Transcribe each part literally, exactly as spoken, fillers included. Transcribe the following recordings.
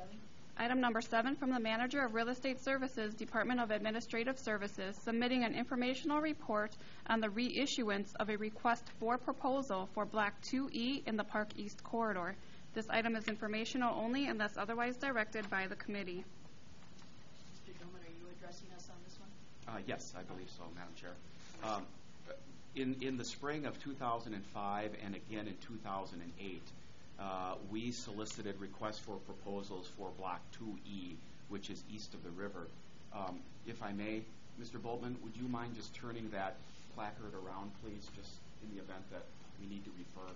seven. Item number seven, from the Manager of Real Estate Services, Department of Administrative Services, submitting an informational report on the reissuance of a request for proposal for Block two E in the Park East Corridor. This item is informational only unless otherwise directed by the committee. Mister Gilman, are you addressing us on this one? Uh, yes, I believe so, Madam Chair. Um, in, in the spring of two thousand five and again in two thousand eight, Uh, we solicited requests for proposals for Block two E, which is east of the river. Um, if I may, Mister Boltman, would you mind just turning that placard around, please, just in the event that we need to refer?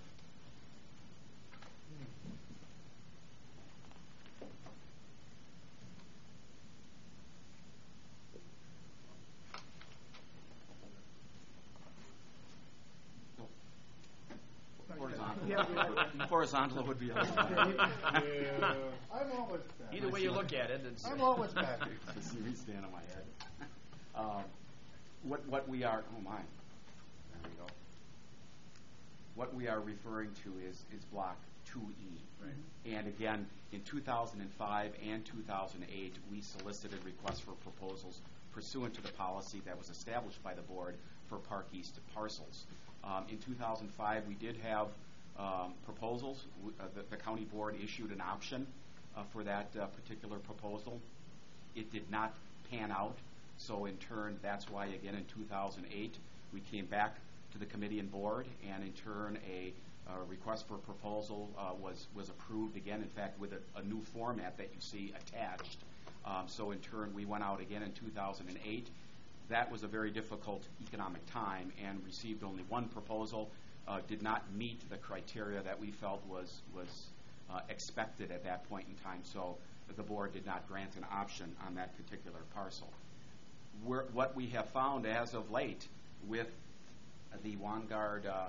Horizontal. Yeah. Horizontal would be okay. Yeah. I'm always back. Either way you look at it, it's I'm always back. See me stand on my head. Um, what what we are? Oh my. There we go. What we are referring to is is Block two E. right. And again, in two thousand five and two thousand eight, we solicited requests for proposals pursuant to the policy that was established by the board for Park East parcels. Um, in two thousand five, we did have um, proposals. W- uh, the, the county board issued an option uh, for that uh, particular proposal. It did not pan out, so in turn, that's why again in two thousand eight, we came back to the committee and board, and in turn, a uh, request for proposal uh, was was approved again. In fact, with a, a new format that you see attached. Um, so in turn, we went out again in two thousand eight. That was a very difficult economic time and received only one proposal, uh, did not meet the criteria that we felt was, was uh, expected at that point in time, so the board did not grant an option on that particular parcel. We're, what we have found as of late with the Vanguard, uh,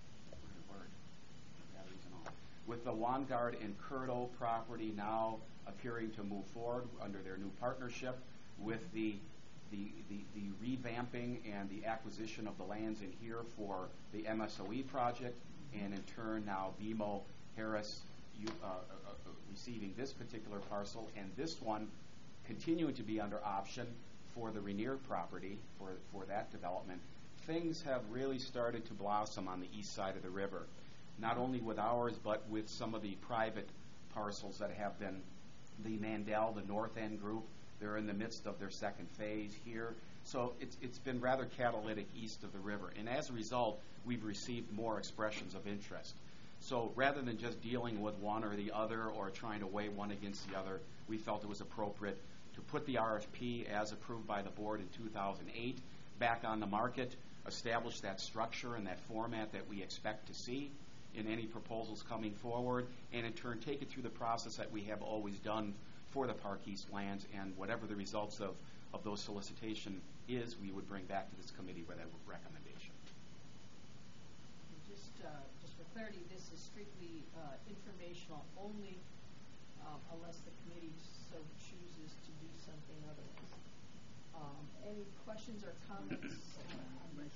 with the Vanguard and Curto property now appearing to move forward under their new partnership, with the The, the, the revamping and the acquisition of the lands in here for the M S O E project, and in turn now B M O Harris you, uh, uh, receiving this particular parcel, and this one continuing to be under option for the Rainier property for, for that development. Things have really started to blossom on the east side of the river, not only with ours, but with some of the private parcels that have been the Mandel, the North End group. They're in the midst of their second phase here. So it's, it's been rather catalytic east of the river. And as a result, we've received more expressions of interest. So rather than just dealing with one or the other or trying to weigh one against the other, we felt it was appropriate to put the R F P as approved by the board in two thousand eight back on the market, establish that structure and that format that we expect to see in any proposals coming forward, and in turn take it through the process that we have always done for the Park East lands, and whatever the results of, of those solicitation is, we would bring back to this committee with a recommendation. Just, uh, just for clarity, this is strictly uh, informational only, uh, unless the committee so chooses to do something otherwise. Um, any questions or comments uh, on this?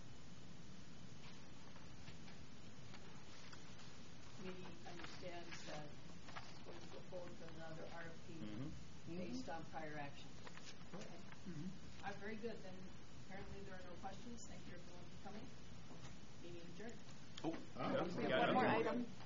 Committee understands that it's going to go forward with another R F P Mm-hmm. based on prior action. Okay. Mm-hmm. All right, very good. Then apparently there are no questions. Thank you everyone for coming. Meeting adjourned. Oh, Yeah, We we have got one more it. item.